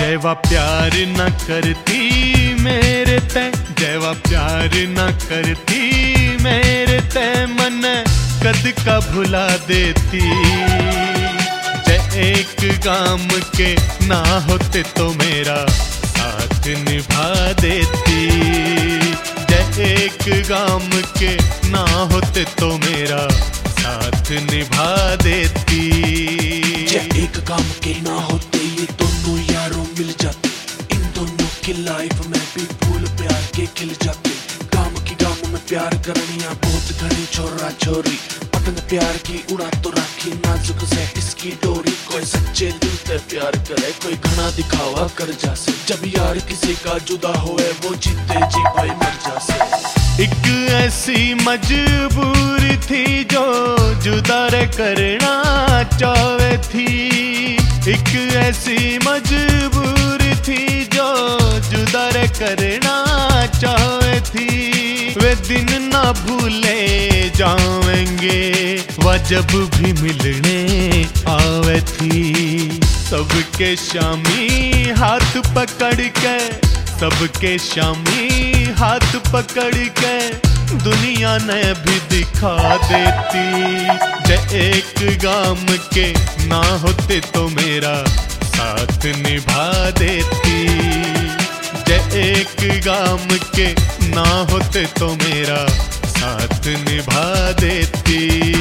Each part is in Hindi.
जैवा प्यार न करती मेरे ते, जैवा प्यार न करती मेरे ते, मन कद का भुला देती। जय एक गाम के ना होते तो मेरा साथ निभा देती। जय एक गाम के ना होते तो मेरा साथ निभा देती। जय एक गाम के ना होते ये दोनों यारों मिल जाते, इन दोनों की लाइफ में भी फूल प्यार के खिल जाते। गाम में प्यार करनिया बहुत घनी छोरा छोरी, पतंग प्यार की उड़ा तो राखी नाजुक से इसकी डोरी। कोई सच्चे दिल से प्यार करे, कोई घना दिखावा कर जासे, जब यार किसी का जुदा होए वो जीते जी भाई मर जासे। एक ऐसी मजबूरी थी जो जुदा रे करना चाहे थी। एक ऐसी मजबूरी थी जो जुदा रे करना चाहे थी। वे दिन ना भूले जाएंगे वह जब भी मिलने आवे थी। सबके शामी हाथ पकड़ के, सबके शामी हाथ पकड़ के दुनिया ने भी दिखा देती। जय एक गाम के ना होते तो मेरा साथ निभा देती। जय एक गाम के ना होते तो मेरा साथ निभा देती।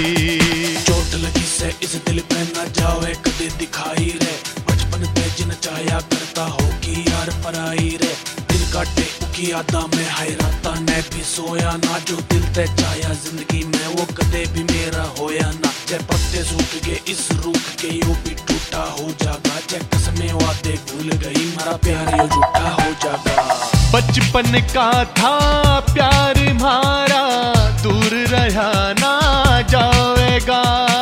चोट लगी से इस दिल पे न जावे कदे दिखाई रे, बचपन पे जिन चाया करता होगी यार पराई रे। दिल काटे उकी यादा में हैराता ने भी सोया ना, जो दिल ते चाया जिंदगी में वो कदे भी मेरा होया ना। जय पत्ते सूख गए इस रूख के यो भी टूटा हो जागा, जय कसमें वादे भूल गई मेरा प्यार यो झूठा हो जागा। बचपन का था प्यार हमारा दूर रहा ना जाएगा।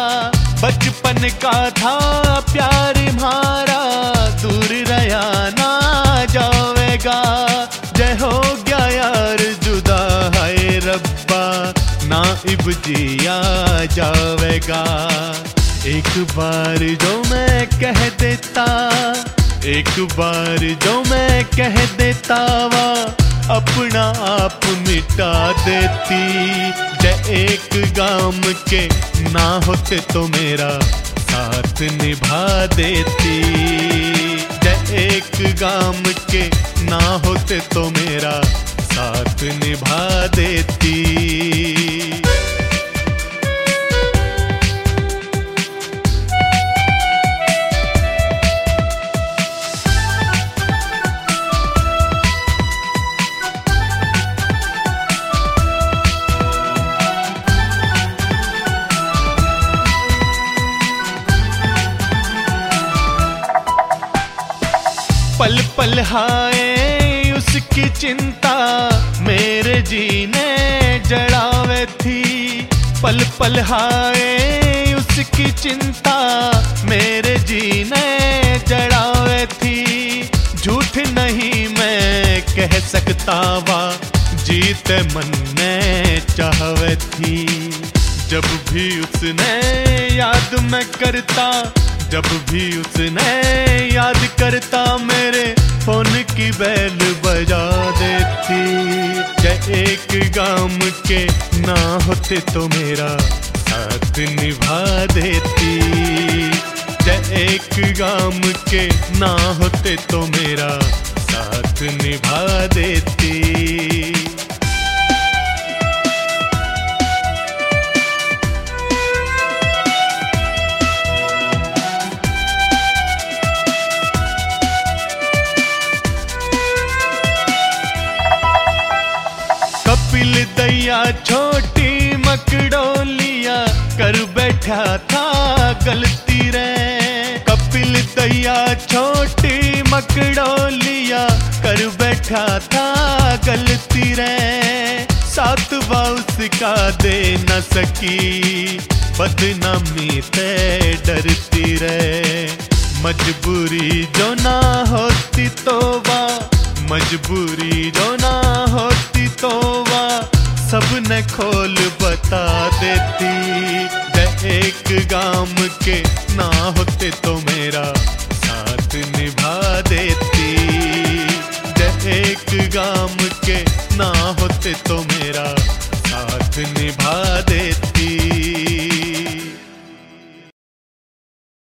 बचपन का था प्यार हमारा दूर रहा ना जाएगा। जय हो गया यार जुदा है रब्बा ना इब जिया जाएगा। एक बार जो मैं कह देता, एक बार जो मैं कह देता वा अपना आप मिटा देती। जय एक गाम के ना होते तो मेरा साथ निभा देती। जय एक गाम के ना होते तो मेरा साथ निभा देती। पल पल हाय उसकी चिंता मेरे जीने जड़ावे थी। पल पल हाय उसकी चिंता मेरे जीने जड़ावे थी। झूठ नहीं मैं कह सकता वा जीते मन ने चाहवे थी। जब भी उसने याद मैं करता, जब भी उसने याद करता मेरे फोन की बेल बजा देती। जय एक गाम के ना होते तो मेरा साथ निभा देती। जय एक गाम के ना होते तो मेरा साथ निभा देती। कपिल दैया छोटी मकड़ोलिया कर बैठा था गलती रे। कपिल दैया छोटी मकड़ोलिया कर बैठा था गलती रे। साथ उसका दे न सकी बदनामी ते डरती रे। मजबूरी जो ना होती तो मजबूरी जो ना होती तो सबने खोल बता देती। एक गाम के ना होते तो मेरा साथ निभा देती। एक गाम के ना होते तो मेरा साथ निभा देती।